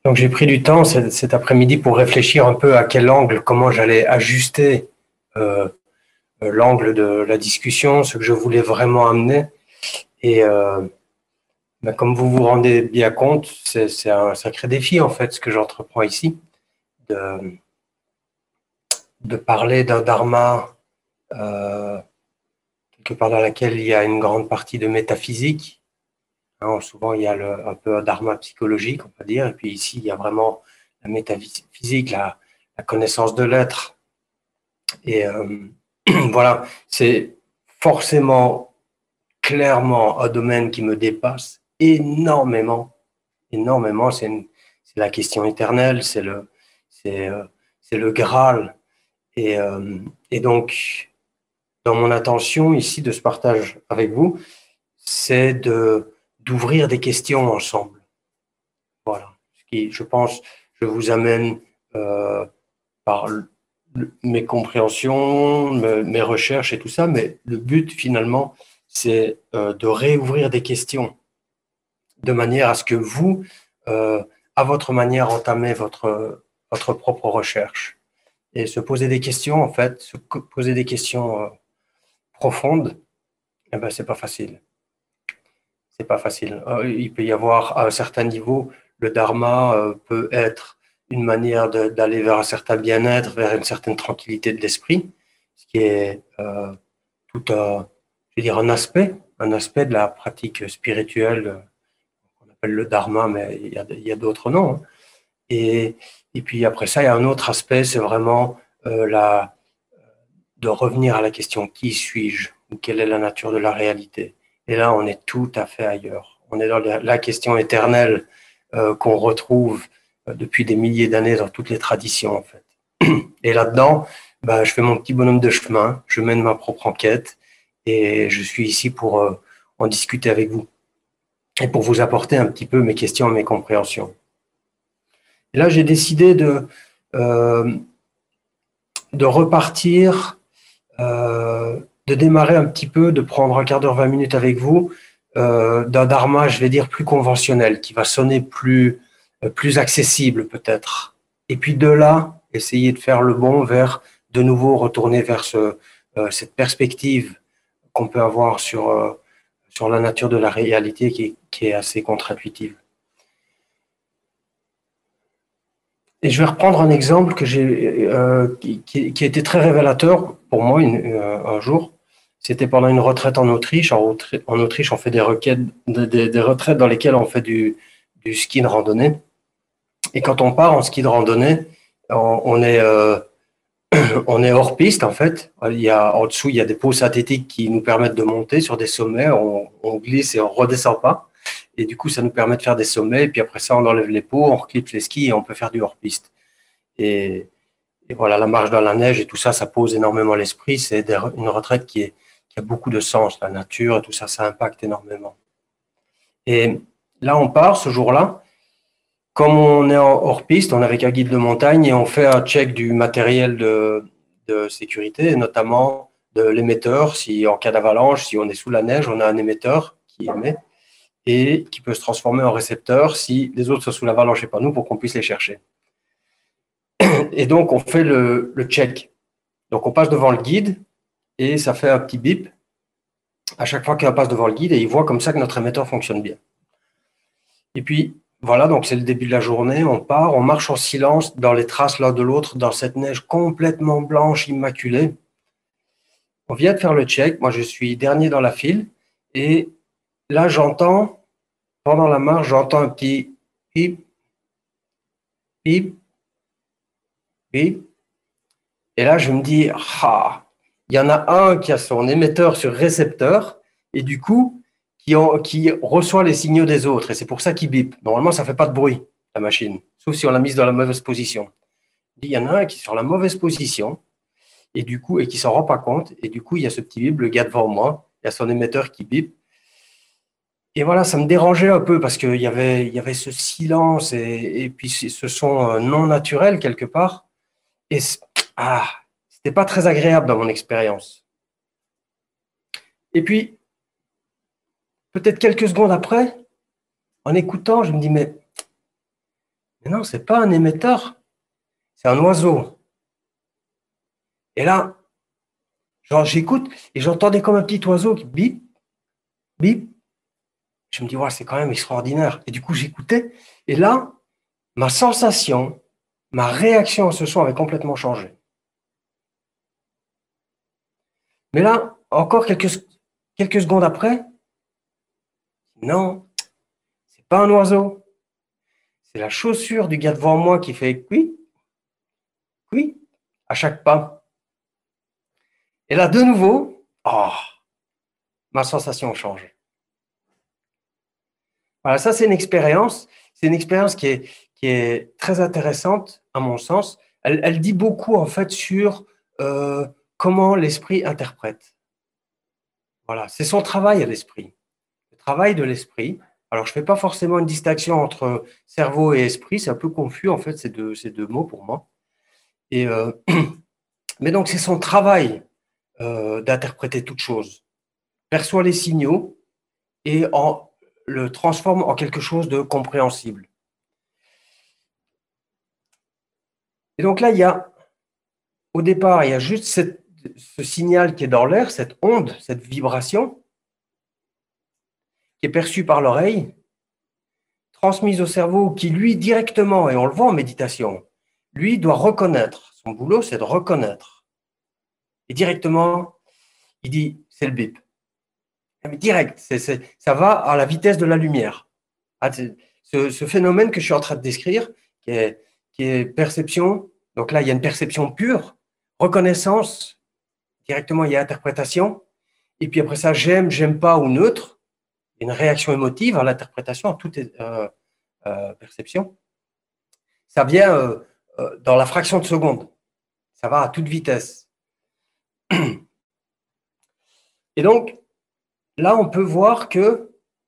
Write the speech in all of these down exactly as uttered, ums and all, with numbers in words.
Donc j'ai pris du temps cet, cet après-midi pour réfléchir un peu à quel angle, comment j'allais ajuster euh, l'angle de la discussion, ce que je voulais vraiment amener. Et euh, ben, comme vous vous rendez bien compte, c'est un sacré défi en fait ce que j'entreprends ici, de, de parler d'un dharma euh, quelque part dans laquelle il y a une grande partie de métaphysique. Hein, souvent il y a le, un peu un dharma psychologique, on peut dire, et puis ici il y a vraiment la métaphysique, la, la connaissance de l'être. Et euh, voilà, c'est forcément, clairement un domaine qui me dépasse énormément, énormément. C'est la question éternelle, c'est le, c'est, euh, c'est le Graal. Et, euh, et donc, dans mon intention ici de ce partage avec vous, c'est de d'ouvrir des questions ensemble. Voilà. Ce qui, je pense, je vous amène euh, par mes compréhensions, mes recherches et tout ça, mais le but finalement, c'est euh, de réouvrir des questions de manière à ce que vous, euh, à votre manière, entamez votre, votre propre recherche. Et se poser des questions, en fait, se poser des questions euh, profondes, eh ben, c'est pas facile. C'est pas facile. Euh, il peut y avoir, à un certain niveau, le dharma euh, peut être une manière d'aller vers un certain bien-être, vers une certaine tranquillité de l'esprit, ce qui est euh, tout un, je veux dire, un aspect, un aspect de la pratique spirituelle euh, qu'on appelle le dharma, mais il y a, il y a d'autres noms. Hein. Et, et puis après ça, il y a un autre aspect, c'est vraiment euh, la, de revenir à la question qui suis-je ou quelle est la nature de la réalité. Et là, on est tout à fait ailleurs. On est dans la question éternelle euh, qu'on retrouve euh, depuis des milliers d'années dans toutes les traditions, en fait. Et là-dedans, bah, je fais mon petit bonhomme de chemin, je mène ma propre enquête et je suis ici pour euh, en discuter avec vous et pour vous apporter un petit peu mes questions et mes compréhensions. Et là, j'ai décidé de, euh, de repartir, euh, de démarrer un petit peu, de prendre un quart d'heure, vingt minutes avec vous, euh, d'un dharma, je vais dire, plus conventionnel, qui va sonner plus, euh, plus accessible peut-être. Et puis de là, essayer de faire le bond vers, de nouveau, retourner vers ce, euh, cette perspective qu'on peut avoir sur, euh, sur la nature de la réalité qui est, qui est assez contre-intuitive. Et je vais reprendre un exemple que j'ai, euh, qui, qui, qui a été très révélateur pour moi une, euh, un jour. C'était pendant une retraite en Autriche. En, en Autriche, on fait des, requêtes, des, des retraites dans lesquelles on fait du, du ski de randonnée. Et quand on part en ski de randonnée, on, on est, euh, on est hors piste en fait. Il y a, en dessous, il y a des pots synthétiques qui nous permettent de monter sur des sommets. On, on glisse et on redescend pas. Et du coup, ça nous permet de faire des sommets. Et puis après ça, on enlève les pots, on reclipe les skis et on peut faire du hors piste. Et, et voilà, la marche dans la neige et tout ça, ça pose énormément l'esprit. C'est une retraite qui, est, qui a beaucoup de sens. La nature et tout ça, ça impacte énormément. Et là, on part ce jour-là. Comme on est hors piste, on est avec un guide de montagne et on fait un check du matériel de, de sécurité, notamment de l'émetteur. Si en cas d'avalanche, si on est sous la neige, on a un émetteur qui émet et qui peut se transformer en récepteur si les autres sont sous l'avalanche et pas nous pour qu'on puisse les chercher. Et donc, on fait le, le check. Donc, on passe devant le guide et ça fait un petit bip à chaque fois qu'on passe devant le guide et il voit comme ça que notre émetteur fonctionne bien. Et puis, voilà, donc c'est le début de la journée, on part, on marche en silence dans les traces l'un de l'autre, dans cette neige complètement blanche, immaculée. On vient de faire le check, moi je suis dernier dans la file et là j'entends, pendant la marche, j'entends un petit bip, bip, bip. Et là, je me dis, ah, il y en a un qui a son émetteur sur récepteur et du coup, qui, en, qui reçoit les signaux des autres. Et c'est pour ça qu'il bip. Normalement, ça ne fait pas de bruit, la machine, sauf si on l'a mise dans la mauvaise position. Il y en a un qui est sur la mauvaise position et du coup, et qui s'en rend pas compte. Et du coup, il y a ce petit bip, le gars devant moi, il y a son émetteur qui bip. Et voilà, ça me dérangeait un peu parce qu'il y avait, il y avait ce silence et, et puis ce son non naturel quelque part. Et ah, c'était pas très agréable dans mon expérience. Et puis, peut-être quelques secondes après, en écoutant, je me dis, mais Mais non, ce n'est pas un émetteur, c'est un oiseau. Et là, genre, j'écoute et j'entendais comme un petit oiseau qui bip, bip. Je me dis, ouais, c'est quand même extraordinaire. Et du coup, j'écoutais. Et là, ma sensation, ma réaction à ce son avait complètement changé. Mais là, encore quelques, quelques secondes après, non, c'est pas un oiseau. C'est la chaussure du gars devant moi qui fait oui, oui, à chaque pas. Et là, de nouveau, oh, ma sensation change. Voilà, ça, c'est une expérience. C'est une expérience qui est, qui est très intéressante, à mon sens. Elle, elle dit beaucoup, en fait, sur euh, comment l'esprit interprète. Voilà, c'est son travail à l'esprit. Le travail de l'esprit. Alors, je ne fais pas forcément une distinction entre cerveau et esprit. C'est un peu confus, en fait, ces deux, ces deux mots pour moi. Et, euh, mais donc, c'est son travail euh, d'interpréter toute chose. Perçoit les signaux et en, le transforme en quelque chose de compréhensible. Et donc là, il y a, au départ, il y a juste cette, ce signal qui est dans l'air, cette onde, cette vibration, qui est perçue par l'oreille, transmise au cerveau, qui lui, directement, et on le voit en méditation, lui doit reconnaître. Son boulot, c'est de reconnaître. Et directement, il dit, c'est le bip. Mais direct, c'est, c'est, ça va à la vitesse de la lumière. Ce, ce phénomène que je suis en train de décrire, qui est, qui est perception, donc là, il y a une perception pure, reconnaissance, directement, il y a interprétation, et puis après ça, j'aime, j'aime pas ou neutre, une réaction émotive à l'interprétation, à toute euh, euh, perception. Ça vient euh, euh, dans la fraction de seconde. Ça va à toute vitesse. Et donc, là, on peut voir que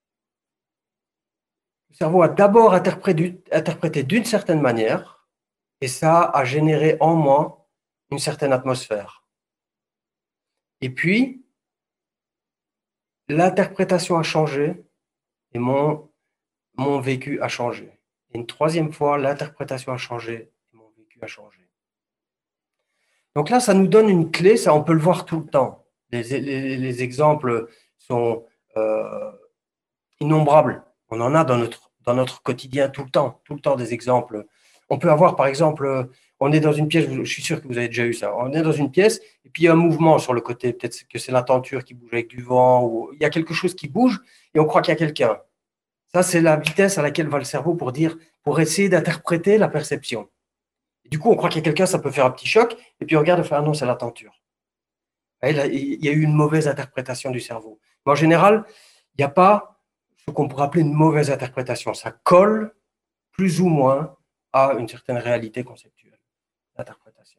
le cerveau a d'abord interprété d'une certaine manière, et ça a généré en moi une certaine atmosphère. Et puis, l'interprétation a changé et mon, mon vécu a changé. Et une troisième fois, l'interprétation a changé et mon vécu a changé. Donc là, ça nous donne une clé, ça on peut le voir tout le temps. Les, les, les exemples sont euh, innombrables. On en a dans notre, dans notre quotidien tout le temps, tout le temps des exemples. On peut avoir, par exemple, on est dans une pièce, je suis sûr que vous avez déjà eu ça, on est dans une pièce et puis il y a un mouvement sur le côté, peut-être que c'est la tenture qui bouge avec du vent, ou il y a quelque chose qui bouge et on croit qu'il y a quelqu'un. Ça, c'est la vitesse à laquelle va le cerveau pour dire, pour essayer d'interpréter la perception. Et du coup, on croit qu'il y a quelqu'un, ça peut faire un petit choc, et puis on regarde et fait, ah non, c'est la tenture. Et là, il y a eu une mauvaise interprétation du cerveau. Mais en général, il n'y a pas ce qu'on pourrait appeler une mauvaise interprétation. Ça colle plus ou moins à une certaine réalité conceptuelle d'interprétation.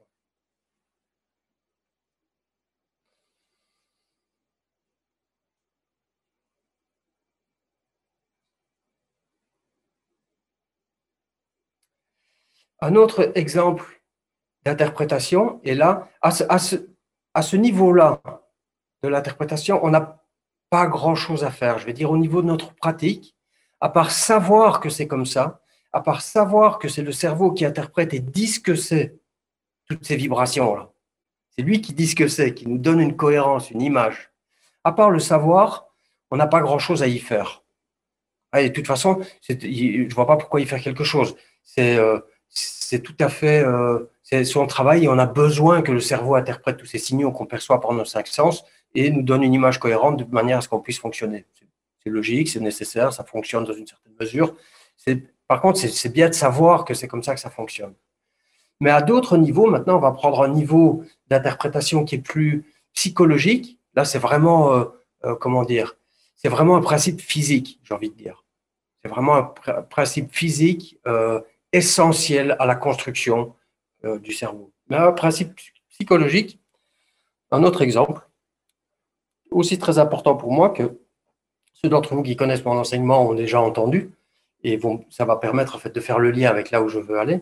Un autre exemple d'interprétation, et là, à ce, à ce, à ce niveau-là de l'interprétation, on n'a pas grand-chose à faire. Je vais dire au niveau de notre pratique, à part savoir que c'est comme ça, à part savoir que c'est le cerveau qui interprète et dit ce que c'est, toutes ces vibrations-là. C'est lui qui dit ce que c'est, qui nous donne une cohérence, une image. À part le savoir, on n'a pas grand-chose à y faire. Et de toute façon, je ne vois pas pourquoi y faire quelque chose. C'est euh, tout à fait euh, c'est son travail et on a besoin que le cerveau interprète tous ces signaux qu'on perçoit par nos cinq sens et nous donne une image cohérente de manière à ce qu'on puisse fonctionner. C'est logique, c'est nécessaire, ça fonctionne dans une certaine mesure. Par contre, c'est bien de savoir que c'est comme ça que ça fonctionne. Mais à d'autres niveaux, maintenant, on va prendre un niveau d'interprétation qui est plus psychologique. Là, c'est vraiment, euh, euh, comment dire, c'est vraiment un principe physique, j'ai envie de dire. C'est vraiment un pr principe physique euh, essentiel à la construction euh, du cerveau. Mais un principe psychologique, un autre exemple, aussi très important pour moi que ceux d'entre vous qui connaissent mon enseignement ont déjà entendu, et vont, ça va permettre en fait de faire le lien avec là où je veux aller.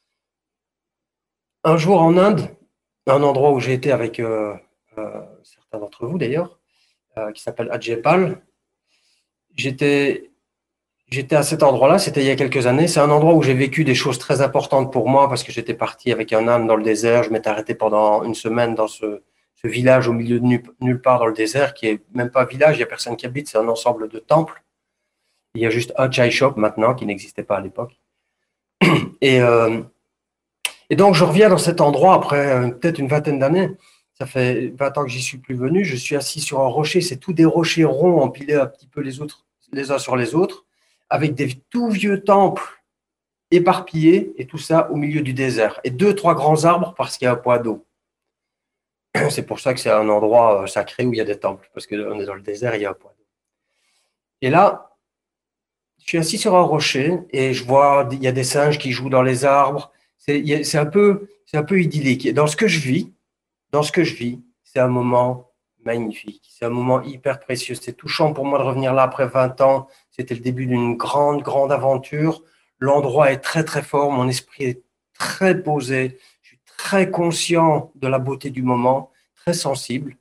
Un jour en Inde, un endroit où j'ai été avec euh, euh, certains d'entre vous d'ailleurs, euh, qui s'appelle Adjepal, j'étais j'étais à cet endroit-là, c'était il y a quelques années. C'est un endroit où j'ai vécu des choses très importantes pour moi parce que j'étais parti avec un âne dans le désert. Je m'étais arrêté pendant une semaine dans ce, ce village au milieu de nulle, nulle part dans le désert, qui est même pas un village, il n'y a personne qui habite, c'est un ensemble de temples. Il y a juste un chai shop maintenant qui n'existait pas à l'époque. Et, euh, et donc, je reviens dans cet endroit après euh, peut-être une vingtaine d'années. Ça fait vingt ans que j'y suis plus venu. Je suis assis sur un rocher. C'est tous des rochers ronds empilés un petit peu les autres, les uns sur les autres, avec des tout vieux temples éparpillés et tout ça au milieu du désert. Et deux, trois grands arbres parce qu'il y a un point d'eau. C'est pour ça que c'est un endroit sacré où il y a des temples, parce qu'on est dans le désert, il y a un point d'eau. Et là, je suis assis sur un rocher et je vois, il y a des singes qui jouent dans les arbres. C'est, c'est un peu, c'est un peu idyllique. Et dans ce que je vis, dans ce que je vis, c'est un moment magnifique. C'est un moment hyper précieux. C'est touchant pour moi de revenir là après vingt ans. C'était le début d'une grande, grande aventure. L'endroit est très, très fort. Mon esprit est très posé. Je suis très conscient de la beauté du moment, très sensible.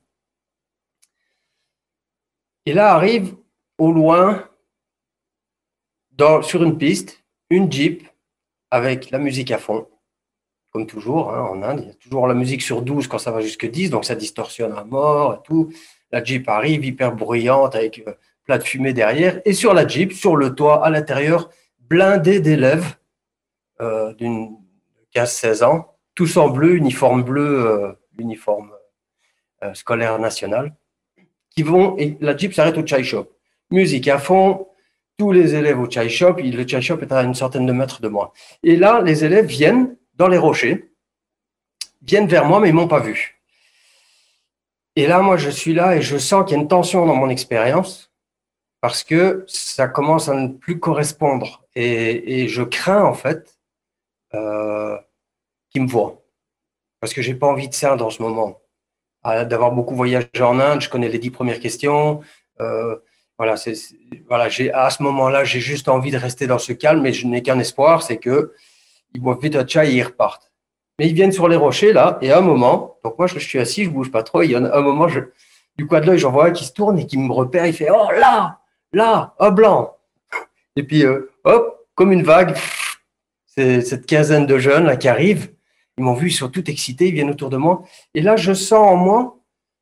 Et là arrive au loin, dans, sur une piste, une Jeep avec la musique à fond. Comme toujours, hein, en Inde, il y a toujours la musique sur douze quand ça va jusque dix, donc ça distorsionne à mort et tout. La Jeep arrive hyper bruyante avec euh, plein de fumée derrière. Et sur la Jeep, sur le toit, à l'intérieur, blindé d'élèves euh, d'une quinze seize ans, tous en bleu, uniforme bleu, euh, l'uniforme euh, scolaire national, qui vont, et la Jeep s'arrête au chai shop. Musique à fond, tous les élèves au chai shop, le chai shop est à une centaine de mètres de moi. Et là, les élèves viennent dans les rochers, viennent vers moi, mais ils ne m'ont pas vu. Et là, moi, je suis là et je sens qu'il y a une tension dans mon expérience parce que ça commence à ne plus correspondre. Et, et je crains, en fait, euh, qu'ils me voient. Parce que je n'ai pas envie de ça dans ce moment. D'avoir beaucoup voyagé en Inde, je connais les dix premières questions. Euh, voilà, c'est, c'est, voilà j'ai, à ce moment-là, j'ai juste envie de rester dans ce calme, mais je n'ai qu'un espoir, c'est qu'ils boivent vite un chai et ils repartent. Mais ils viennent sur les rochers, là, et à un moment, donc moi, je, je suis assis, je ne bouge pas trop, et il y en a un moment, je, du coin de l'œil, j'en vois un qui se tourne et qui me repère, il fait « Oh, là, là, un blanc !» Et puis, euh, hop, comme une vague, c'est cette quinzaine de jeunes là qui arrivent, ils m'ont vu, ils sont tout excités, ils viennent autour de moi, et là, je sens en moi,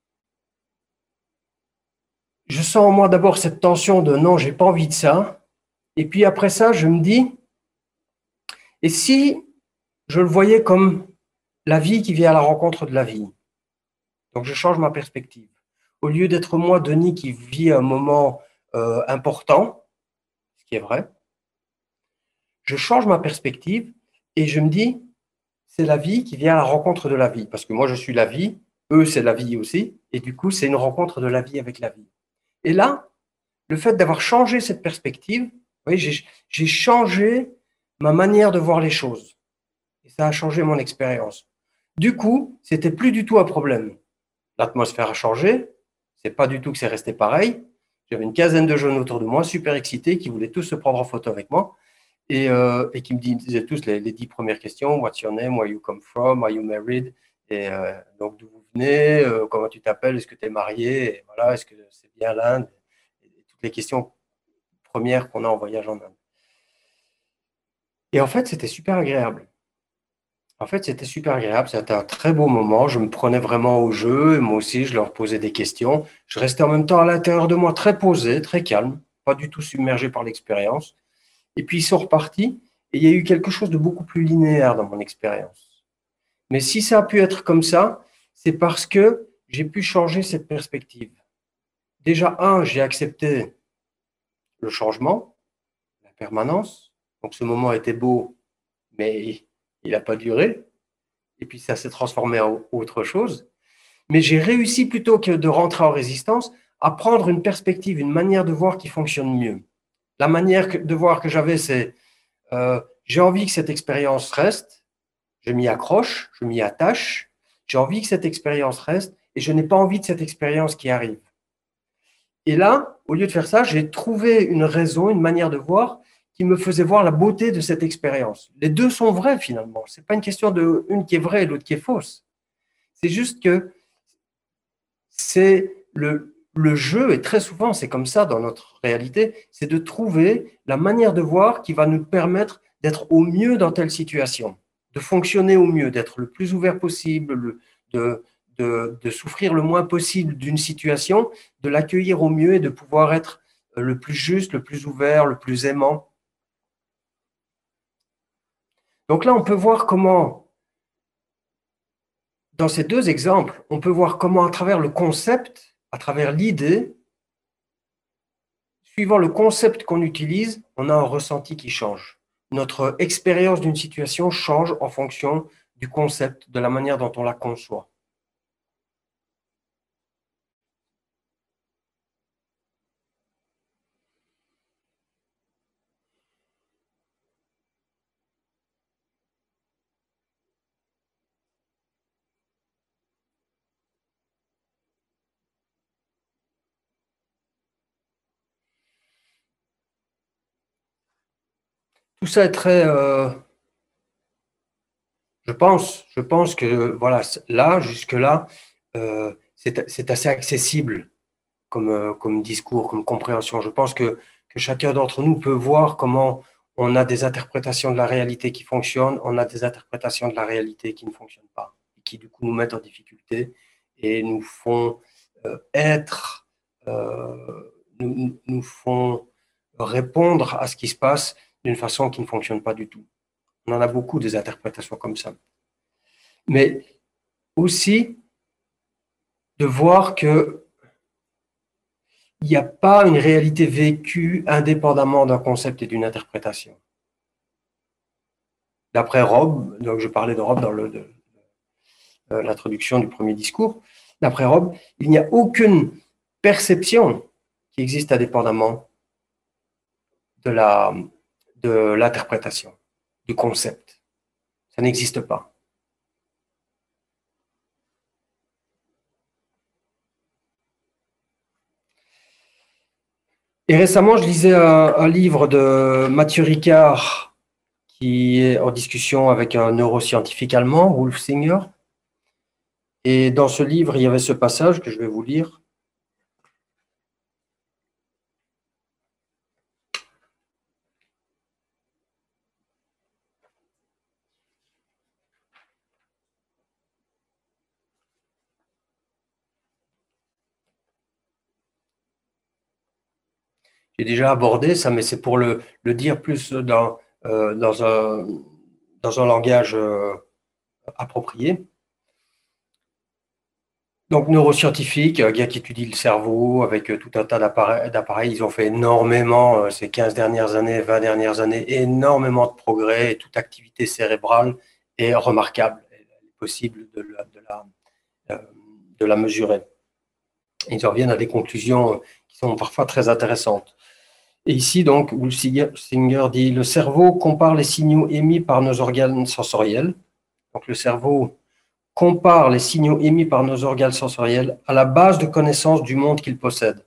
je sens en moi d'abord cette tension de « Non, j'ai pas envie de ça », et puis après ça, je me dis « Et si je le voyais comme la vie qui vient à la rencontre de la vie ?» Donc, je change ma perspective. Au lieu d'être moi, Denis, qui vit un moment euh, important, ce qui est vrai, je change ma perspective et je me dis, c'est la vie qui vient à la rencontre de la vie. Parce que moi, je suis la vie, eux, c'est la vie aussi. Et du coup, c'est une rencontre de la vie avec la vie. Et là, le fait d'avoir changé cette perspective, vous voyez, j'ai, j'ai changé ma manière de voir les choses. Et ça a changé mon expérience. Du coup, c'était plus du tout un problème. L'atmosphère a changé. C'est pas du tout que c'est resté pareil. J'avais une quinzaine de jeunes autour de moi, super excités, qui voulaient tous se prendre en photo avec moi et, euh, et qui me disaient tous les, les dix premières questions. What's your name? Where you come from? Are you married? Et euh, donc, d'où vous venez? euh, Comment tu t'appelles? Est-ce que tu es marié? Et voilà, est-ce que c'est bien l'Inde? Et toutes les questions premières qu'on a en voyage en Inde. Et en fait, c'était super agréable. En fait, c'était super agréable. C'était un très beau moment. Je me prenais vraiment au jeu. Et moi aussi, je leur posais des questions. Je restais en même temps à l'intérieur de moi très posé, très calme, pas du tout submergé par l'expérience. Et puis, ils sont repartis. Et il y a eu quelque chose de beaucoup plus linéaire dans mon expérience. Mais si ça a pu être comme ça, c'est parce que j'ai pu changer cette perspective. Déjà, un, j'ai accepté le changement, la permanence. Donc, ce moment était beau, mais il n'a pas duré. Et puis ça s'est transformé en autre chose. Mais j'ai réussi, plutôt que de rentrer en résistance, à prendre une perspective, une manière de voir qui fonctionne mieux. La manière de voir que j'avais, c'est euh, j'ai envie que cette expérience reste, je m'y accroche, je m'y attache, j'ai envie que cette expérience reste et je n'ai pas envie de cette expérience qui arrive. Et là, au lieu de faire ça, j'ai trouvé une raison, une manière de voir qui me faisait voir la beauté de cette expérience. Les deux sont vrais finalement. Ce n'est pas une question de une qui est vraie et l'autre qui est fausse. C'est juste que c'est le, le jeu, et très souvent c'est comme ça dans notre réalité, c'est de trouver la manière de voir qui va nous permettre d'être au mieux dans telle situation, de fonctionner au mieux, d'être le plus ouvert possible, le, de, de, de souffrir le moins possible d'une situation, de l'accueillir au mieux et de pouvoir être le plus juste, le plus ouvert, le plus aimant. Donc là, on peut voir comment, dans ces deux exemples, on peut voir comment à travers le concept, à travers l'idée, suivant le concept qu'on utilise, on a un ressenti qui change. Notre expérience d'une situation change en fonction du concept, de la manière dont on la conçoit. Tout ça est très... Euh, je pense, je pense que voilà, là, jusque-là, euh, c'est assez accessible comme, euh, comme discours, comme compréhension. Je pense que, que chacun d'entre nous peut voir comment on a des interprétations de la réalité qui fonctionnent, on a des interprétations de la réalité qui ne fonctionnent pas, et qui du coup nous mettent en difficulté et nous font euh, être, euh, nous, nous font répondre à ce qui se passe d'une façon qui ne fonctionne pas du tout. On en a beaucoup des interprétations comme ça. Mais aussi de voir que il n'y a pas une réalité vécue indépendamment d'un concept et d'une interprétation. D'après Rob, donc je parlais de Rob dans l'introduction du premier discours, d'après Rob, il n'y a aucune perception qui existe indépendamment de la, de l'interprétation, du concept. Ça n'existe pas. Et récemment, je lisais un, un livre de Mathieu Ricard qui est en discussion avec un neuroscientifique allemand, Wolf Singer. Et dans ce livre, il y avait ce passage que je vais vous lire. J'ai déjà abordé ça, mais c'est pour le, le dire plus dans, euh, dans, un, dans un langage euh, approprié. Donc, neuroscientifique, un gars qui étudie le cerveau avec euh, tout un tas d'appareils. Ils ont fait énormément, euh, ces quinze dernières années, vingt dernières années, énormément de progrès et toute activité cérébrale est remarquable. Il est possible de la, de la, euh, de la mesurer. Ils en viennent à des conclusions qui sont parfois très intéressantes. Et ici, donc, Singer dit « Le cerveau compare les signaux émis par nos organes sensoriels. » Donc, le cerveau compare les signaux émis par nos organes sensoriels à la base de connaissances du monde qu'il possède.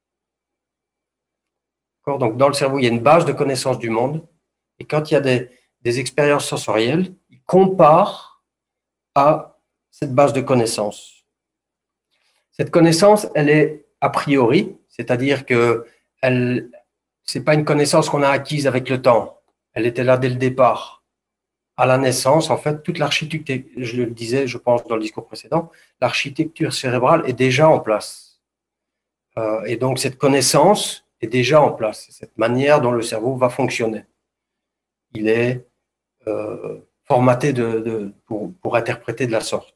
Donc, dans le cerveau, il y a une base de connaissances du monde. Et quand il y a des, des expériences sensorielles, il compare à cette base de connaissances. Cette connaissance, elle est a priori, c'est-à-dire que elle, ce n'est pas une connaissance qu'on a acquise avec le temps. Elle était là dès le départ. À la naissance, en fait, toute l'architecture, je le disais, je pense, dans le discours précédent, l'architecture cérébrale est déjà en place. Euh, et donc, cette connaissance est déjà en place. C'est cette manière dont le cerveau va fonctionner. Il est euh, formaté de, de, pour, pour interpréter de la sorte.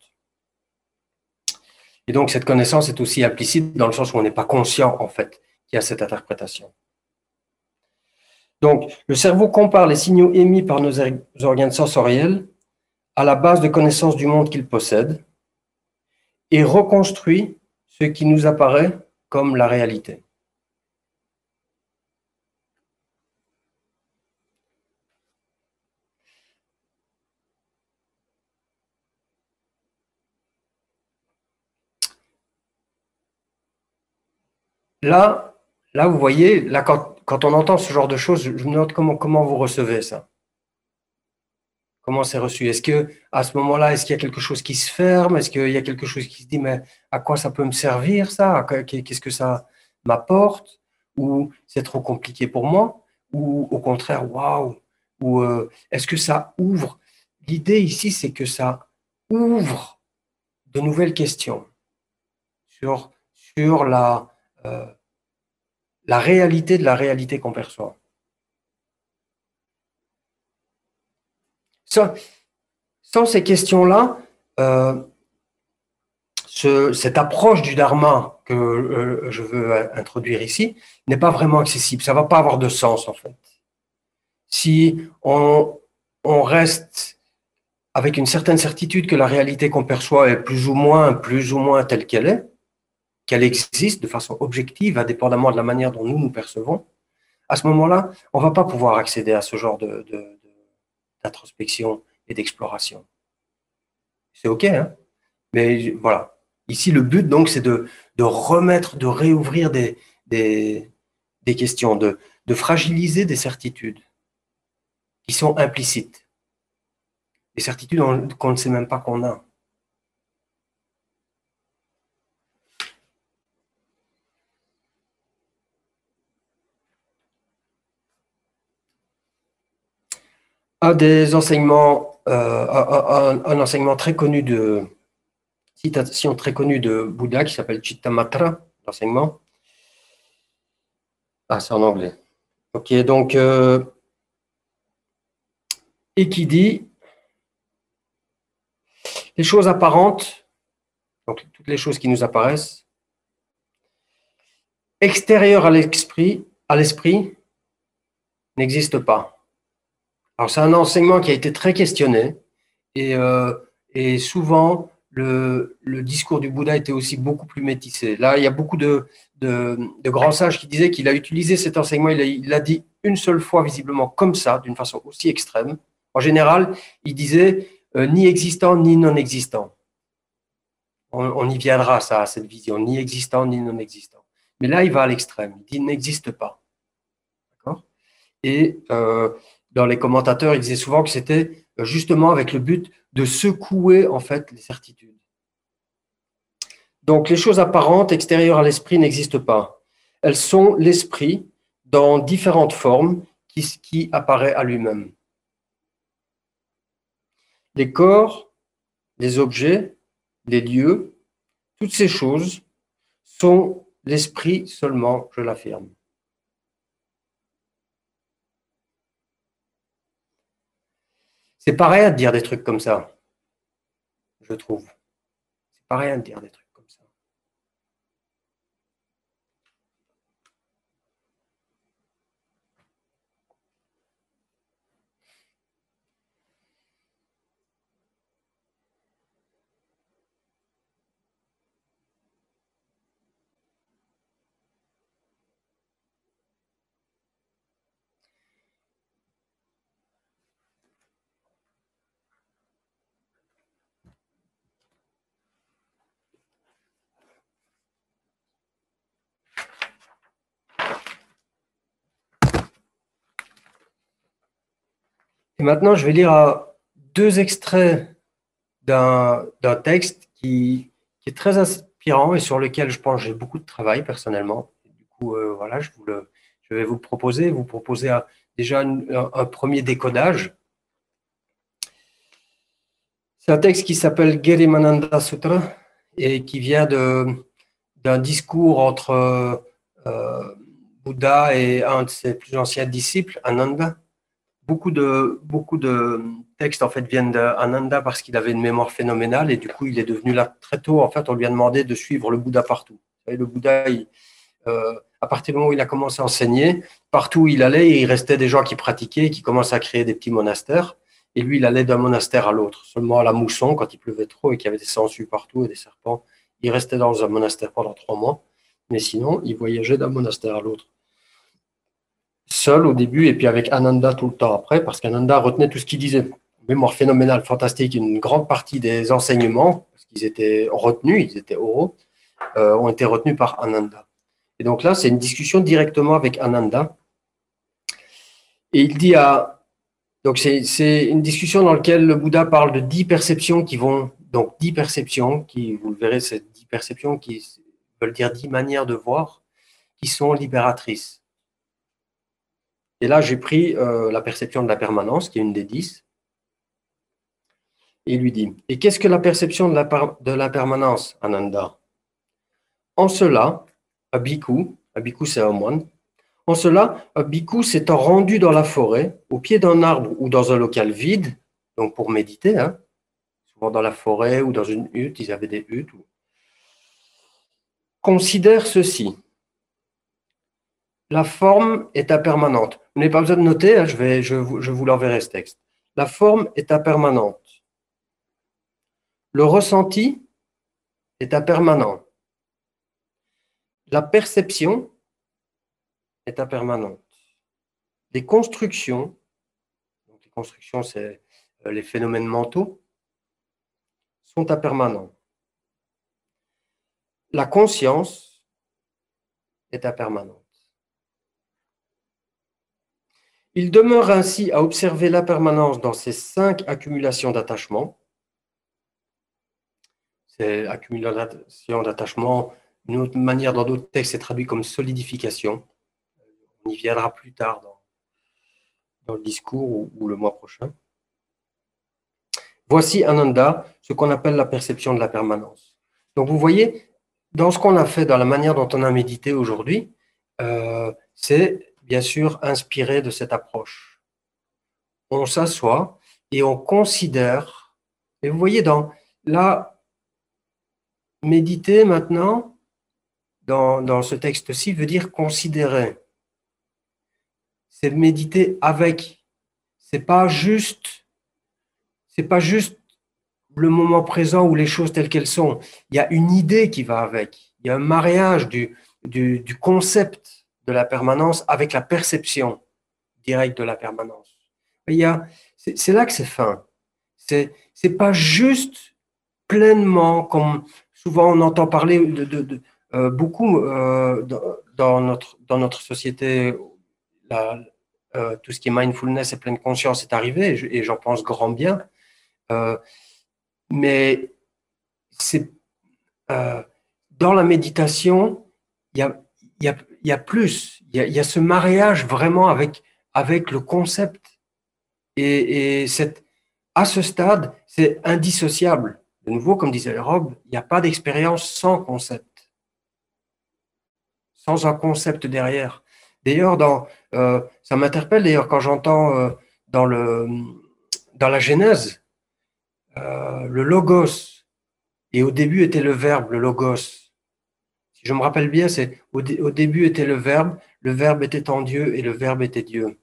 Et donc, cette connaissance est aussi implicite dans le sens où on n'est pas conscient, en fait, qu'il y a cette interprétation. Donc, le cerveau compare les signaux émis par nos organes sensoriels à la base de connaissances du monde qu'il possède et reconstruit ce qui nous apparaît comme la réalité. Là, là vous voyez, là, quand, quand on entend ce genre de choses, je me demande comment, comment vous recevez ça. Comment c'est reçu? Est-ce que à ce moment-là, est-ce qu'il y a quelque chose qui se ferme? Est-ce qu'il y a quelque chose qui se dit, mais à quoi ça peut me servir ça? Qu'est-ce que ça m'apporte? Ou c'est trop compliqué pour moi? Ou au contraire, waouh! Ou euh, est-ce que ça ouvre? L'idée ici, c'est que ça ouvre de nouvelles questions sur, sur la, euh, la réalité de la réalité qu'on perçoit. Sans, sans ces questions-là, euh, ce, cette approche du dharma que euh, je veux introduire ici n'est pas vraiment accessible. Ça ne va pas avoir de sens, en fait. Si on, on reste avec une certaine certitude que la réalité qu'on perçoit est plus ou moins, plus ou moins telle qu'elle est, qu'elle existe de façon objective, indépendamment de la manière dont nous nous percevons, à ce moment-là, on ne va pas pouvoir accéder à ce genre de, de, de, d'introspection et d'exploration. C'est OK, hein? Mais voilà. Ici, le but, donc, c'est de, de remettre, de réouvrir des, des, des questions, de, de fragiliser des certitudes qui sont implicites. Des certitudes qu'on ne sait même pas qu'on a. Un des enseignements, euh, un, un, enseignement très connu de, citation très connue de Bouddha qui s'appelle Chittamatra, l'enseignement. Ah, c'est en anglais. Ok, donc, euh, et qui dit les choses apparentes, donc toutes les choses qui nous apparaissent, extérieures à l'esprit, à l'esprit, n'existent pas. Alors, c'est un enseignement qui a été très questionné et, euh, et souvent, le, le discours du Bouddha était aussi beaucoup plus métissé. Là, il y a beaucoup de, de, de grands sages qui disaient qu'il a utilisé cet enseignement, il l'a dit une seule fois visiblement comme ça, d'une façon aussi extrême. En général, il disait euh, ni existant ni non existant. On, on y viendra, ça, à cette vision, ni existant ni non existant. Mais là, il va à l'extrême, il dit n'existe pas. D'accord ? Et euh, dans les commentateurs, ils disaient souvent que c'était justement avec le but de secouer en fait les certitudes. Donc, les choses apparentes extérieures à l'esprit n'existent pas. Elles sont l'esprit dans différentes formes qui, qui apparaît à lui-même. Les corps, les objets, les lieux, toutes ces choses sont l'esprit seulement, je l'affirme. C'est pas rien de dire des trucs comme ça, je trouve. C'est pas rien de dire des trucs comme ça. Et maintenant, je vais lire deux extraits d'un texte qui, qui est très inspirant et sur lequel je pense j'ai beaucoup de travail personnellement. Et du coup, euh, voilà, je, vous le, je vais vous le proposer, vous proposer un, déjà un, un, un premier décodage. C'est un texte qui s'appelle Gerimananda Sutra et qui vient d'un discours entre euh, Bouddha et un de ses plus anciens disciples, Ananda. Beaucoup de, beaucoup de textes en fait viennent d'Ananda parce qu'il avait une mémoire phénoménale et du coup il est devenu là très tôt. En fait, on lui a demandé de suivre le Bouddha partout. Vous savez, le Bouddha, il, euh, à partir du moment où il a commencé à enseigner, partout où il allait, il restait des gens qui pratiquaient, qui commençaient à créer des petits monastères. Et lui, il allait d'un monastère à l'autre. Seulement à la mousson, quand il pleuvait trop et qu'il y avait des sangsues partout et des serpents, il restait dans un monastère pendant trois mois. Mais sinon, il voyageait d'un monastère à l'autre. Seul au début et puis avec Ananda tout le temps après, parce qu'Ananda retenait tout ce qu'il disait. Mémoire phénoménale, fantastique. Une grande partie des enseignements, parce qu'ils étaient retenus, ils étaient oraux, euh, ont été retenus par Ananda. Et donc là, c'est une discussion directement avec Ananda. Et il dit à Donc, c'est une discussion dans laquelle le Bouddha parle de dix perceptions qui vont, donc dix perceptions, qui, vous le verrez, c'est dix perceptions qui veulent dire dix manières de voir, qui sont libératrices. Et là, j'ai pris euh, la perception de la permanence, qui est une des dix, et il lui dit, et qu'est-ce que la perception de l'impermanence, Ananda? En cela, un bhikkhu, un bhikkhu c'est un moine, en cela, un bhikkhu s'étant rendu dans la forêt, au pied d'un arbre ou dans un local vide, donc pour méditer, hein, souvent dans la forêt ou dans une hutte, ils avaient des huttes, considère ceci. La forme est impermanente. Vous n'avez pas besoin de noter, hein, je, vais, je, je vous l'enverrai ce texte. La forme est impermanente. Le ressenti est impermanent. La perception est impermanente. Les constructions, donc les constructions, c'est les phénomènes mentaux, sont impermanents. La conscience est impermanente. Il demeure ainsi à observer l'impermanence dans ces cinq accumulations d'attachement. C'est accumulation d'attachement. D'une autre manière, dans d'autres textes, c'est traduit comme solidification. On y viendra plus tard dans, dans le discours ou, ou le mois prochain. Voici, Ananda, ce qu'on appelle la perception de la permanence. Donc, vous voyez, dans ce qu'on a fait, dans la manière dont on a médité aujourd'hui, euh, c'est bien sûr inspiré de cette approche. On s'assoit et on considère, et vous voyez, dans là, méditer maintenant, dans, dans ce texte-ci, veut dire considérer. C'est méditer avec. C'est pas juste, c'est pas juste le moment présent ou les choses telles qu'elles sont. Il y a une idée qui va avec. Il y a un mariage du, du, du concept de la permanence avec la perception directe de la permanence. Il y a, c'est, c'est là que c'est fin. C'est, c'est pas juste pleinement, comme souvent on entend parler de, de, de euh, beaucoup euh, dans, dans, notre, dans notre société, la, euh, tout ce qui est mindfulness et pleine conscience est arrivé, et j'en pense grand bien. Euh, mais c'est euh, dans la méditation, il y a, y, a, y a plus, il y a, y a ce mariage vraiment avec, avec le concept. Et, et cette, à ce stade, c'est indissociable. De nouveau, comme disait Rob, il n'y a pas d'expérience sans concept, sans un concept derrière. D'ailleurs, dans, euh, ça m'interpelle d'ailleurs quand j'entends euh, dans, le, dans la Genèse, euh, le logos, et au début était le verbe, le logos. Si je me rappelle bien, c'est au, dé, au début était le verbe, le verbe était en Dieu et le verbe était Dieu.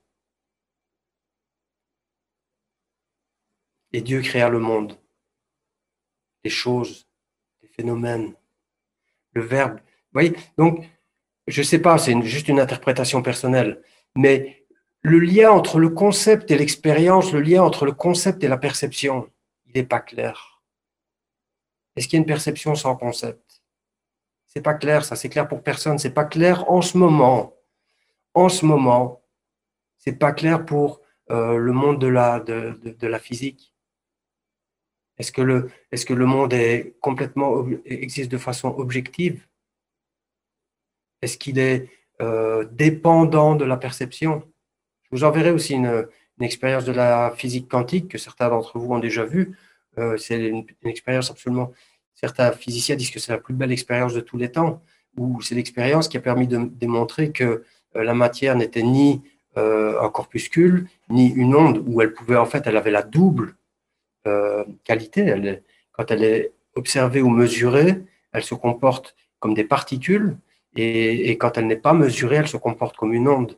Et Dieu créa le monde, les choses, les phénomènes, le verbe. Vous voyez, donc, je ne sais pas, c'est une, juste une interprétation personnelle, mais le lien entre le concept et l'expérience, le lien entre le concept et la perception, il n'est pas clair. Est-ce qu'il y a une perception sans concept? C'est pas clair, ça, c'est clair pour personne. C'est pas clair en ce moment. En ce moment, c'est pas clair pour euh, le monde de la, de, de, de la physique. Est-ce que le, est-ce que le monde est complètement existe de façon objective? Est-ce qu'il est euh, dépendant de la perception? Je vous enverrai aussi une, une expérience de la physique quantique que certains d'entre vous ont déjà vue. Euh, c'est une, une expérience absolument. Certains physiciens disent que c'est la plus belle expérience de tous les temps, où c'est l'expérience qui a permis de démontrer que euh, la matière n'était ni euh, un corpuscule, ni une onde, où elle pouvait, en fait, elle avait la double euh, qualité. Elle, quand elle est observée ou mesurée, elle se comporte comme des particules, et, et quand elle n'est pas mesurée, elle se comporte comme une onde.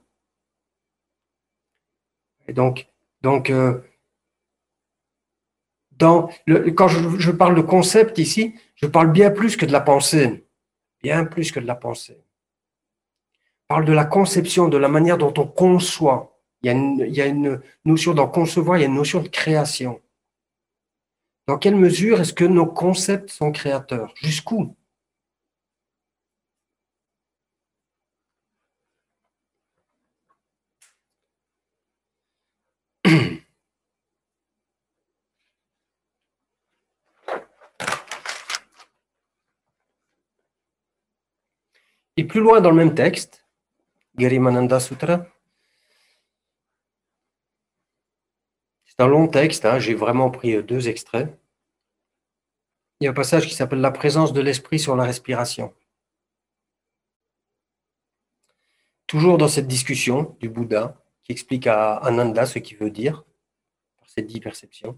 Et donc, donc euh, dans le, quand je, je parle de concept ici, je parle bien plus que de la pensée, bien plus que de la pensée. Je parle de la conception, de la manière dont on conçoit. Il y a une, il y a une notion d'en concevoir, il y a une notion de création. Dans quelle mesure est-ce que nos concepts sont créateurs? Jusqu'où? Et plus loin dans le même texte, Garimananda Sutra, c'est un long texte, hein, j'ai vraiment pris deux extraits. Il y a un passage qui s'appelle « La présence de l'esprit sur la respiration ». Toujours dans cette discussion du Bouddha, qui explique à Ananda ce qu'il veut dire par ces dix perceptions.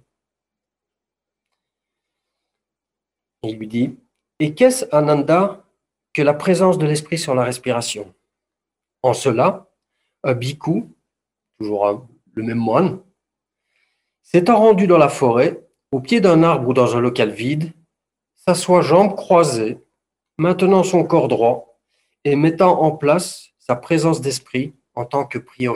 Et il lui dit « Et qu'est-ce, Ananda, que la présence de l'esprit sur la respiration ? En cela, un bhikkhu, toujours un, le même moine, s'étant rendu dans la forêt, au pied d'un arbre ou dans un local vide, s'assoit jambes croisées, maintenant son corps droit et mettant en place sa présence d'esprit en tant que priorité. »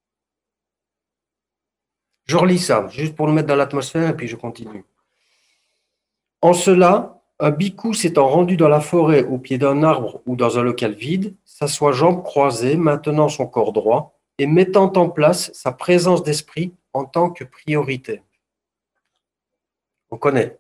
Je relis ça, juste pour le mettre dans l'atmosphère, et puis je continue. En cela, un bhikkhu s'étant rendu dans la forêt au pied d'un arbre ou dans un local vide, s'assoit jambes croisées, maintenant son corps droit, et mettant en place sa présence d'esprit en tant que priorité. On connaît.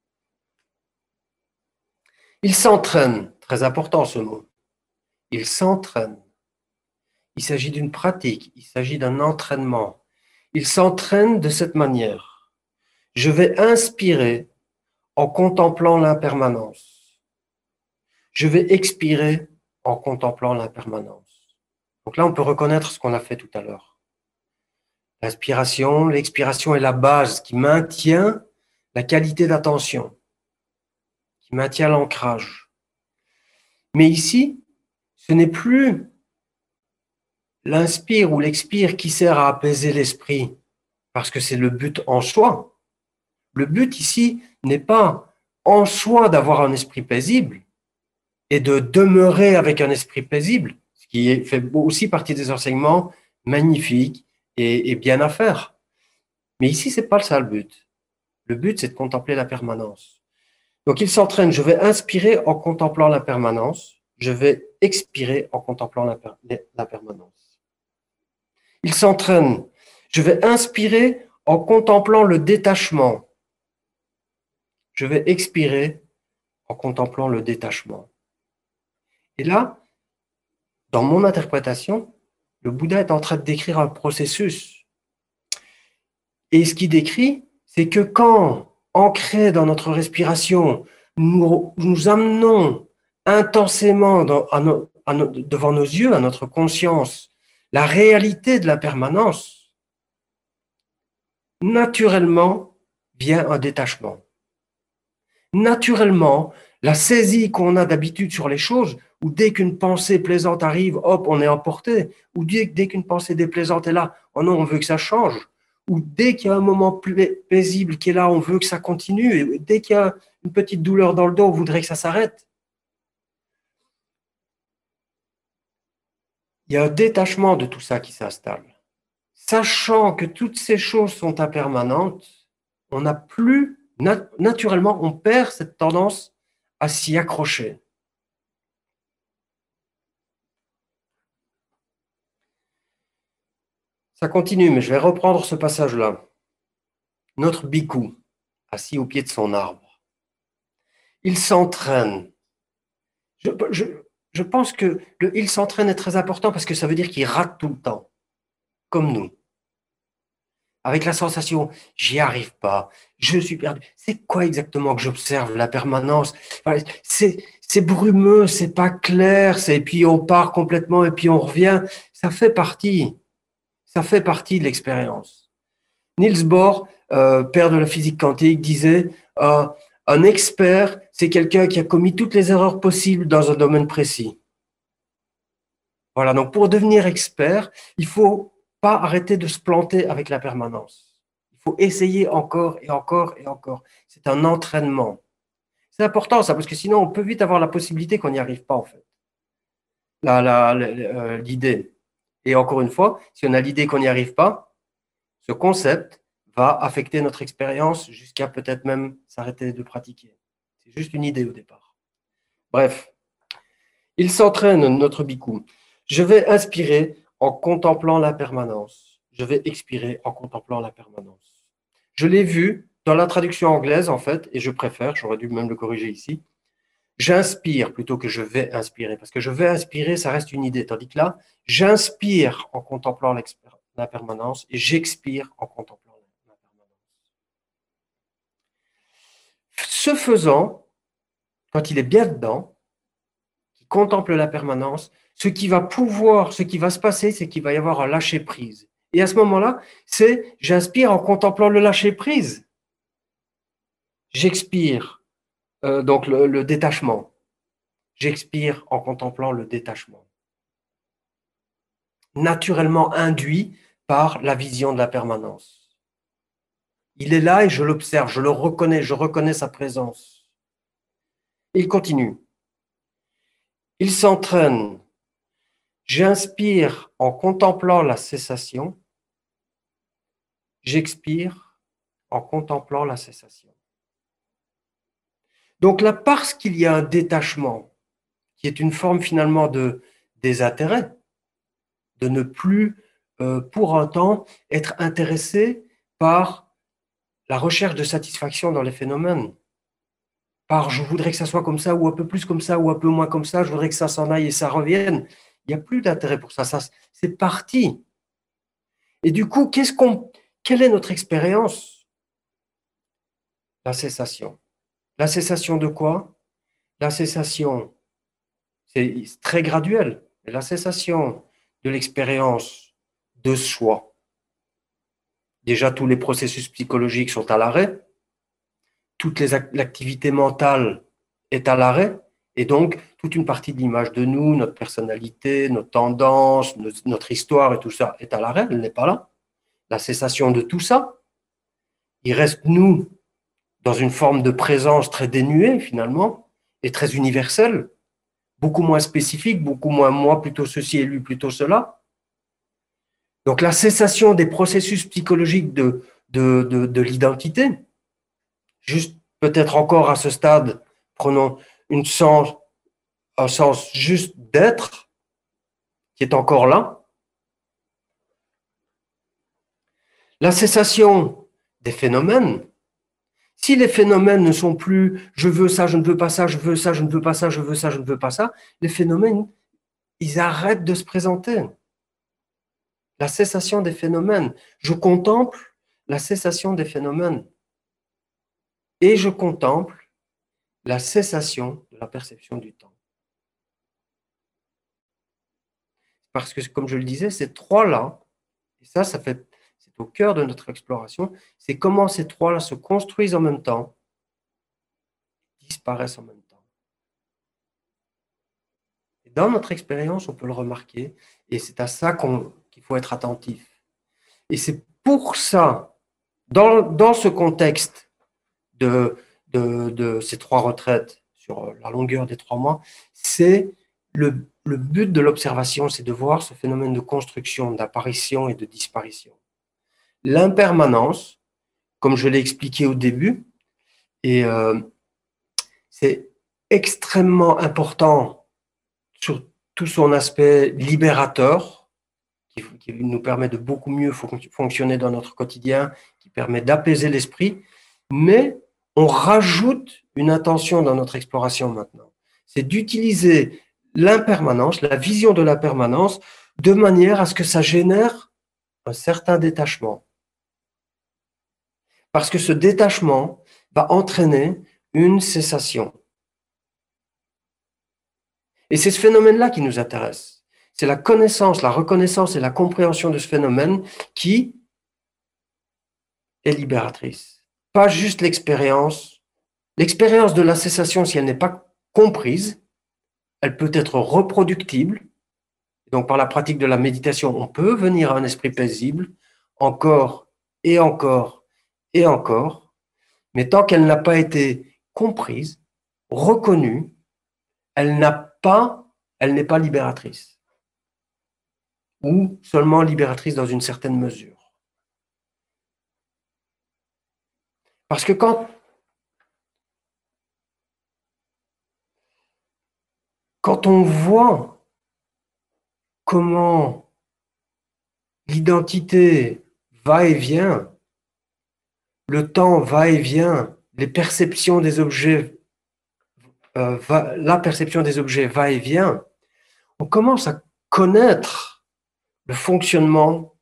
Il s'entraîne, très important ce mot. Il s'entraîne. Il s'agit d'une pratique, il s'agit d'un entraînement. Il s'entraîne de cette manière. Je vais inspirer en contemplant l'impermanence. Je vais expirer en contemplant l'impermanence. Donc là, on peut reconnaître ce qu'on a fait tout à l'heure. L'inspiration, l'expiration est la base qui maintient la qualité d'attention, qui maintient l'ancrage. Mais ici, ce n'est plus l'inspire ou l'expire qui sert à apaiser l'esprit, parce que c'est le but en soi. Le but ici n'est pas en soi d'avoir un esprit paisible et de demeurer avec un esprit paisible, ce qui fait aussi partie des enseignements magnifiques et, et bien à faire. Mais ici, c'est pas ça le but. Le but, c'est de contempler la permanence. Donc, il s'entraîne. Je vais inspirer en contemplant la permanence. Je vais expirer en contemplant la, per la permanence. Il s'entraîne. Je vais inspirer en contemplant le détachement. Je vais expirer en contemplant le détachement. Et là, dans mon interprétation, le Bouddha est en train de décrire un processus. Et ce qu'il décrit, c'est que quand, ancré dans notre respiration, nous nous amenons intensément dans, à no, à no, devant nos yeux, à notre conscience, la réalité de la permanence, naturellement vient un détachement. Naturellement, la saisie qu'on a d'habitude sur les choses, ou dès qu'une pensée plaisante arrive, hop, on est emporté, ou dès, dès qu'une pensée déplaisante est là, oh non, on veut que ça change, ou dès qu'il y a un moment plus paisible qui est là, on veut que ça continue, et dès qu'il y a une petite douleur dans le dos, on voudrait que ça s'arrête. Il y a un détachement de tout ça qui s'installe. Sachant que toutes ces choses sont impermanentes, on n'a plus, nat naturellement, on perd cette tendance à s'y accrocher. Ça continue, mais je vais reprendre ce passage-là. Notre bhikkhu, assis au pied de son arbre, il s'entraîne. Je, je, je pense que le « il s'entraîne » est très important parce que ça veut dire qu'il rate tout le temps, comme nous. Avec la sensation « j'y arrive pas, je suis perdu ». C'est quoi exactement que j'observe? La permanence, c'est brumeux, c'est pas clair, et puis on part complètement et puis on revient. Ça fait partie, ça fait partie de l'expérience. Niels Bohr, euh, père de la physique quantique, disait euh, « un expert, c'est quelqu'un qui a commis toutes les erreurs possibles dans un domaine précis ». Voilà, donc pour devenir expert, il faut pas arrêter de se planter avec la permanence. Il faut essayer encore et encore et encore. C'est un entraînement. C'est important ça, parce que sinon on peut vite avoir la possibilité qu'on n'y arrive pas en fait. L'idée. Et encore une fois, si on a l'idée qu'on n'y arrive pas, ce concept va affecter notre expérience jusqu'à peut-être même s'arrêter de pratiquer. C'est juste une idée au départ. Bref, il s'entraîne, notre bhikkhu. Je vais inspirer en contemplant la permanence. Je vais expirer en contemplant la permanence. Je l'ai vu dans la traduction anglaise, en fait, et je préfère, j'aurais dû même le corriger ici. j'inspire plutôt que je vais inspirer. Parce que je vais inspirer, ça reste une idée. Tandis que là, j'inspire en contemplant l'impermanence et j'expire en contemplant l'impermanence. Ce faisant, quand il est bien dedans, qui contemple la permanence, ce qui va pouvoir, ce qui va se passer, c'est qu'il va y avoir un lâcher-prise. Et à ce moment-là, c'est j'inspire en contemplant le lâcher-prise. J'expire, euh, donc le, le détachement. J'expire en contemplant le détachement. Naturellement induit par la vision de la permanence. Il est là et je l'observe, je le reconnais, je reconnais sa présence. Il continue. Il s'entraîne. J'inspire en contemplant la cessation. J'expire en contemplant la cessation. Donc là, parce qu'il y a un détachement, qui est une forme finalement de désintérêt, de ne plus euh, pour un temps être intéressé par la recherche de satisfaction dans les phénomènes, par je voudrais que ça soit comme ça, ou un peu plus comme ça, ou un peu moins comme ça, je voudrais que ça s'en aille et ça revienne. Il n'y a plus d'intérêt pour ça, ça c'est parti. Et du coup, qu'est-ce qu'on, quelle est notre expérience? La cessation. La cessation de quoi? La cessation, c'est très graduel, mais la cessation de l'expérience de soi. Déjà, tous les processus psychologiques sont à l'arrêt, toute l'activité mentale est à l'arrêt, et donc toute une partie de l'image de nous, notre personnalité, nos tendances, notre histoire et tout ça est à l'arrêt, elle n'est pas là. La cessation de tout ça, il reste nous dans une forme de présence très dénuée finalement, et très universelle, beaucoup moins spécifique, beaucoup moins moi plutôt ceci et lui plutôt cela. Donc la cessation des processus psychologiques de, de, de, de l'identité, juste peut-être encore à ce stade, prenons une sens, un sens juste d'être, qui est encore là. La cessation des phénomènes, si les phénomènes ne sont plus je veux ça, je ne veux pas ça, je veux ça, je ne veux pas ça, je veux ça, je ne veux pas ça, les phénomènes, ils arrêtent de se présenter. La cessation des phénomènes. Je contemple la cessation des phénomènes. Et je contemple la cessation de la perception du temps. Parce que, comme je le disais, ces trois-là, et ça, ça fait, c'est au cœur de notre exploration, c'est comment ces trois-là se construisent en même temps, disparaissent en même temps. Et dans notre expérience, on peut le remarquer, et c'est à ça qu'on, qu'il faut être attentif. Et c'est pour ça, dans, dans ce contexte de, de, de ces trois retraites sur la longueur des trois mois, c'est le, le but de l'observation, c'est de voir ce phénomène de construction, d'apparition et de disparition. L'impermanence, comme je l'ai expliqué au début, et euh, c'est extrêmement important sur tout son aspect libérateur, qui, qui nous permet de beaucoup mieux fonctionner dans notre quotidien, qui permet d'apaiser l'esprit, mais on rajoute une intention dans notre exploration maintenant. C'est d'utiliser l'impermanence, la vision de la permanence, de manière à ce que ça génère un certain détachement. Parce que ce détachement va entraîner une cessation. Et c'est ce phénomène-là qui nous intéresse. C'est la connaissance, la reconnaissance et la compréhension de ce phénomène qui est libératrice. Pas juste l'expérience. L'expérience de la cessation, si elle n'est pas comprise, elle peut être reproductible. Donc, par la pratique de la méditation, on peut venir à un esprit paisible, encore et encore et encore. Mais tant qu'elle n'a pas été comprise, reconnue, elle n'a pas, elle n'est pas libératrice. Ou seulement libératrice dans une certaine mesure. Parce que quand, quand on voit comment l'identité va et vient, le temps va et vient, les perceptions des objets euh, va, la perception des objets va et vient, on commence à connaître le fonctionnement,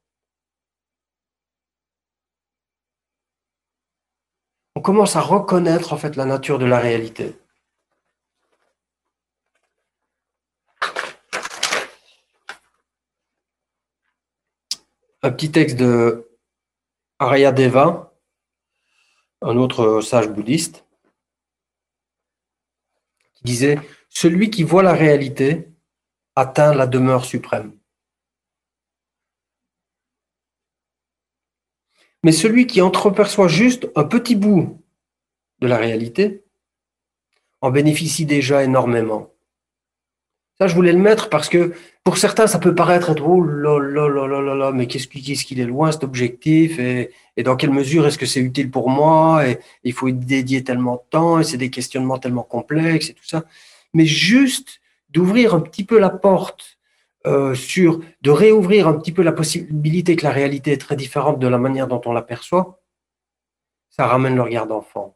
on commence à reconnaître en fait la nature de la réalité. Un petit texte de Aryadeva, un autre sage bouddhiste, qui disait « Celui qui voit la réalité atteint la demeure suprême. Mais celui qui entreperçoit juste un petit bout de la réalité en bénéficie déjà énormément. » Ça, je voulais le mettre parce que pour certains, ça peut paraître être oh là là là là là là, mais qu'est-ce qu'il est loin cet objectif et, et dans quelle mesure est-ce que c'est utile pour moi et il faut y dédier tellement de temps et c'est des questionnements tellement complexes et tout ça. Mais juste d'ouvrir un petit peu la porte euh, sur, de réouvrir un petit peu la possibilité que la réalité est très différente de la manière dont on l'aperçoit, ça ramène le regard d'enfant.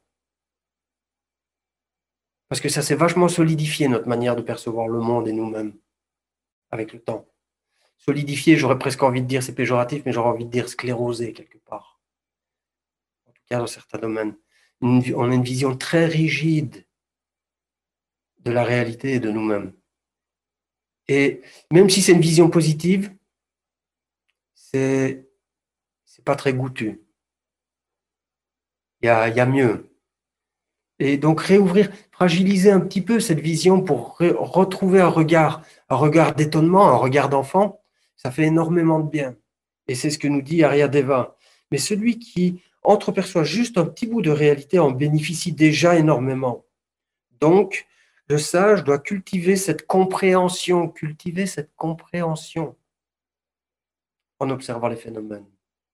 Parce que ça s'est vachement solidifié, notre manière de percevoir le monde et nous-mêmes, avec le temps. Solidifié, j'aurais presque envie de dire, c'est péjoratif, mais j'aurais envie de dire sclérosé quelque part. En tout cas, dans certains domaines. Une, on a une vision très rigide de la réalité et de nous-mêmes. Et même si c'est une vision positive, c'est c'est pas très goûtu. Il y a, il y a mieux. Et donc réouvrir, fragiliser un petit peu cette vision pour re retrouver un regard, un regard d'étonnement, un regard d'enfant, ça fait énormément de bien. Et c'est ce que nous dit Aryadeva. Mais celui qui entreperçoit juste un petit bout de réalité en bénéficie déjà énormément. Donc, le sage doit cultiver cette compréhension, cultiver cette compréhension en observant les phénomènes.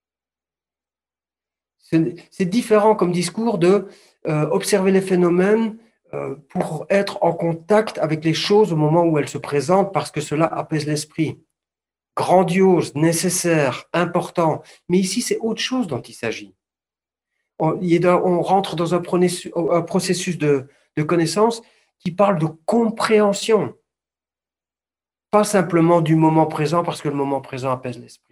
C'est différent comme discours de euh, observer les phénomènes euh, pour être en contact avec les choses au moment où elles se présentent parce que cela apaise l'esprit. Grandiose, nécessaire, important. Mais ici, c'est autre chose dont il s'agit. On, on rentre dans un processus de, de connaissance qui parle de compréhension. Pas simplement du moment présent parce que le moment présent apaise l'esprit.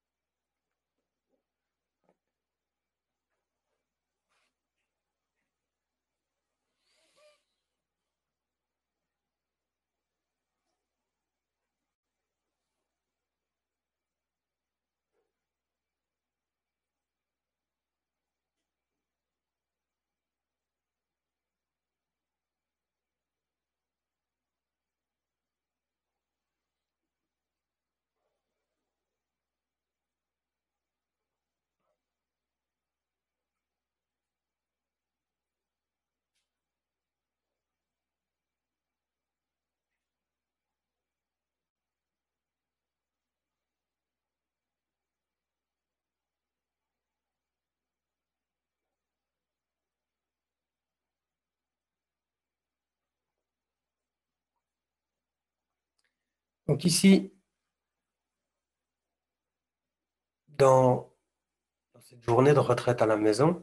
Donc ici, dans, dans cette journée de retraite à la maison,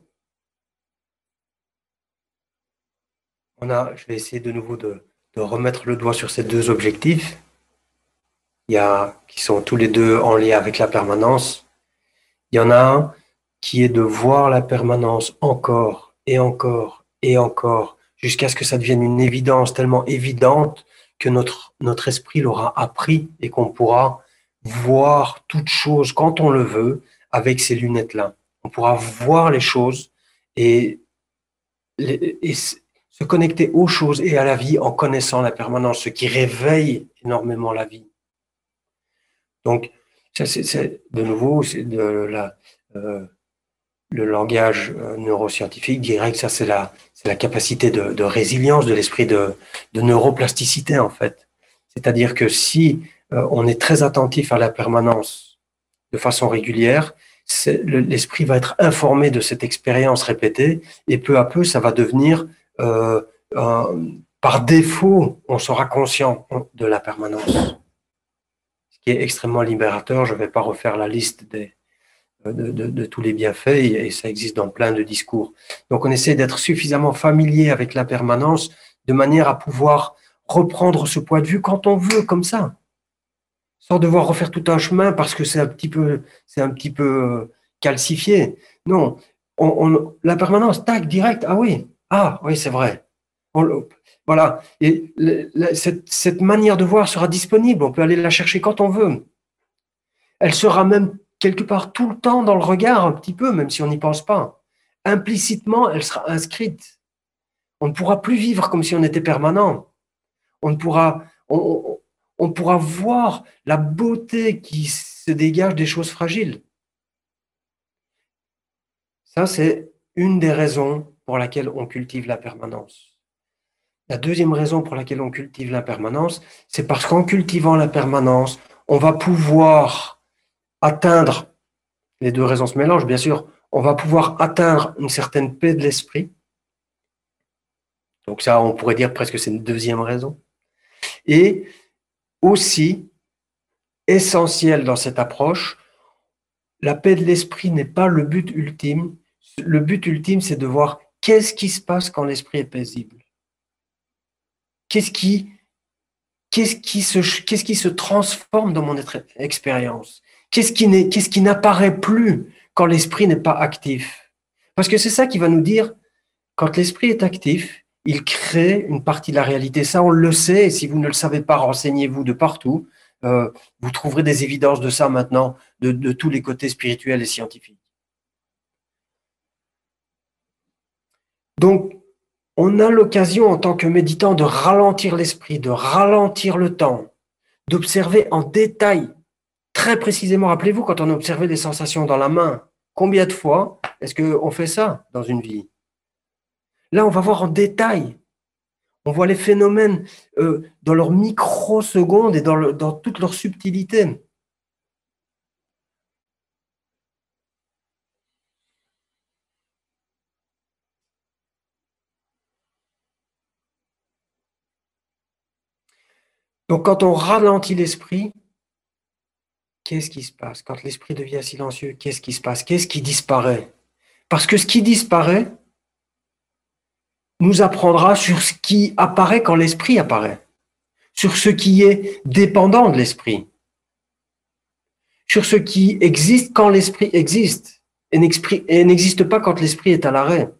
on a, je vais essayer de nouveau de, de remettre le doigt sur ces deux objectifs. Il y a, qui sont tous les deux en lien avec la permanence. Il y en a un qui est de voir la permanence encore et encore et encore jusqu'à ce que ça devienne une évidence tellement évidente que notre, notre esprit l'aura appris et qu'on pourra voir toute chose quand on le veut avec ces lunettes-là. On pourra voir les choses et, et se connecter aux choses et à la vie en connaissant la permanence, ce qui réveille énormément la vie. Donc, ça, c'est de nouveau, c'est de la, euh, le langage euh, neuroscientifique dirait que ça, c'est la, c'est la capacité de, de résilience de l'esprit, de, de neuroplasticité, en fait. C'est-à-dire que si euh, on est très attentif à la permanence de façon régulière, l'esprit va être informé de cette expérience répétée et peu à peu, ça va devenir, euh, un, par défaut, on sera conscient de la permanence. Ce qui est extrêmement libérateur. Je ne vais pas refaire la liste des, de, de, de tous les bienfaits et ça existe dans plein de discours. Donc, on essaie d'être suffisamment familier avec la permanence de manière à pouvoir reprendre ce point de vue quand on veut, comme ça, sans devoir refaire tout un chemin parce que c'est un petit peu, c'est un petit peu calcifié. Non, on, on- la permanence, tac, direct, ah oui, ah oui, c'est vrai. On, voilà, et le, le, cette, cette manière de voir sera disponible, on peut aller la chercher quand on veut. Elle sera même quelque part tout le temps dans le regard, un petit peu, même si on n'y pense pas. Implicitement, elle sera inscrite. On ne pourra plus vivre comme si on était permanent. On ne pourra, on, on pourra voir la beauté qui se dégage des choses fragiles. Ça, c'est une des raisons pour laquelle on cultive la permanence. La deuxième raison pour laquelle on cultive la permanence, c'est parce qu'en cultivant la permanence, on va pouvoir atteindre, les deux raisons se mélangent bien sûr, on va pouvoir atteindre une certaine paix de l'esprit. Donc ça, on pourrait dire presque que c'est une deuxième raison. Et aussi, essentiel dans cette approche, la paix de l'esprit n'est pas le but ultime. Le but ultime, c'est de voir qu'est-ce qui se passe quand l'esprit est paisible. Qu'est-ce qui, qu'est-ce qui, se, qu'est-ce qui se transforme dans mon expérience? Qu'est-ce qui, n'est, qu'est-ce qui n'apparaît plus quand l'esprit n'est pas actif? Parce que c'est ça qui va nous dire, quand l'esprit est actif, il crée une partie de la réalité. Ça, on le sait, et si vous ne le savez pas, renseignez-vous de partout. Euh, vous trouverez des évidences de ça maintenant, de, de tous les côtés spirituels et scientifiques. Donc, on a l'occasion en tant que méditant de ralentir l'esprit, de ralentir le temps, d'observer en détail, très précisément. Rappelez-vous, quand on observait les sensations dans la main, combien de fois est-ce qu'on fait ça dans une vie? Là, on va voir en détail. On voit les phénomènes euh, dans leurs microsecondes et dans, le, dans toute leur subtilité. Donc, quand on ralentit l'esprit, qu'est-ce qui se passe? Quand l'esprit devient silencieux, qu'est-ce qui se passe? Qu'est-ce qui disparaît? Parce que ce qui disparaît nous apprendra sur ce qui apparaît quand l'esprit apparaît, sur ce qui est dépendant de l'esprit, sur ce qui existe quand l'esprit existe et n'existe pas quand l'esprit est à l'arrêt.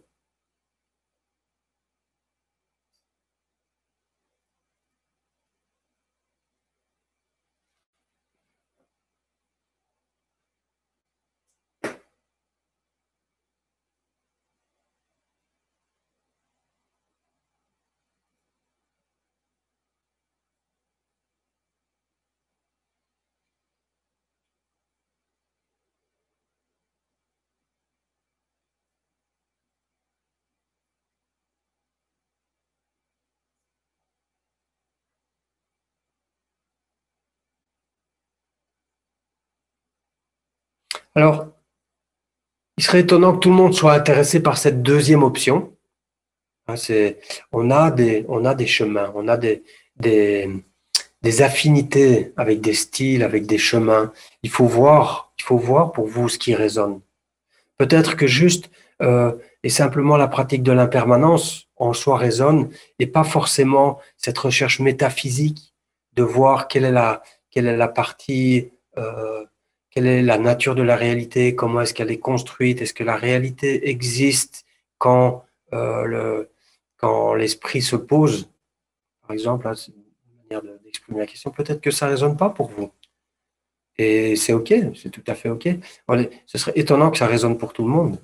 Alors, il serait étonnant que tout le monde soit intéressé par cette deuxième option. C'est, on a des, on a des chemins, on a des, des, des affinités avec des styles, avec des chemins. Il faut voir, il faut voir pour vous ce qui résonne. Peut-être que juste euh, et simplement la pratique de l'impermanence en soi résonne et pas forcément cette recherche métaphysique de voir quelle est la, quelle est la partie, euh, quelle est la nature de la réalité, comment est-ce qu'elle est construite, est-ce que la réalité existe quand, euh, le, quand l'esprit se pose, par exemple, là, c'est une manière d'exprimer la question, peut-être que ça ne résonne pas pour vous. Et c'est OK, c'est tout à fait OK. Ce serait étonnant que ça résonne pour tout le monde.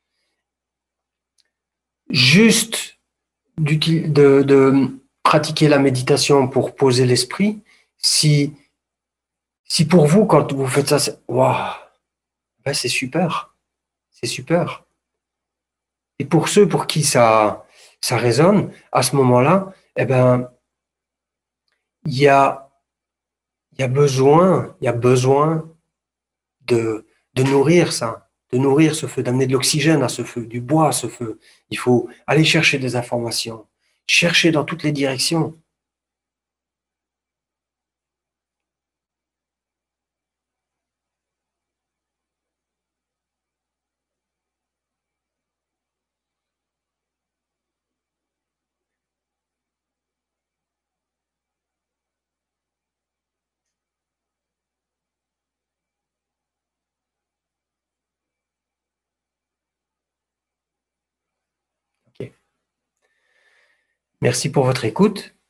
Juste de, de pratiquer la méditation pour poser l'esprit, si, si pour vous, quand vous faites ça, c'est waouh, ben c'est super, c'est super. Et pour ceux pour qui ça, ça résonne, à ce moment-là, eh ben, il y a, il y a besoin, il y a besoin de, de nourrir ça, de nourrir ce feu, d'amener de l'oxygène à ce feu, du bois à ce feu. Il faut aller chercher des informations, chercher dans toutes les directions. Merci pour votre écoute.